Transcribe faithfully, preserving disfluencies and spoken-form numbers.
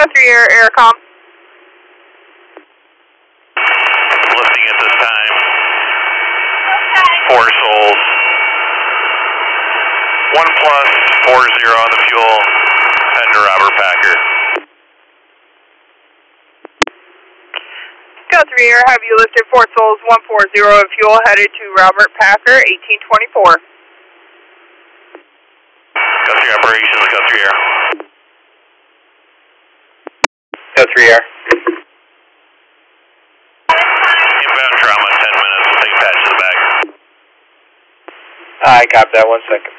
three Air, Aircom. Lifting at this time. Four souls. One plus, four zero on the fuel. Head to Robert Packer. Go three Air, have you lifted four souls, one four zero of fuel, headed to Robert Packer, eighteen twenty-four. Go three operations, go three Air. Go three Air. Inbound trauma, ten minutes, we'll take patch to the back. I copy that, one second.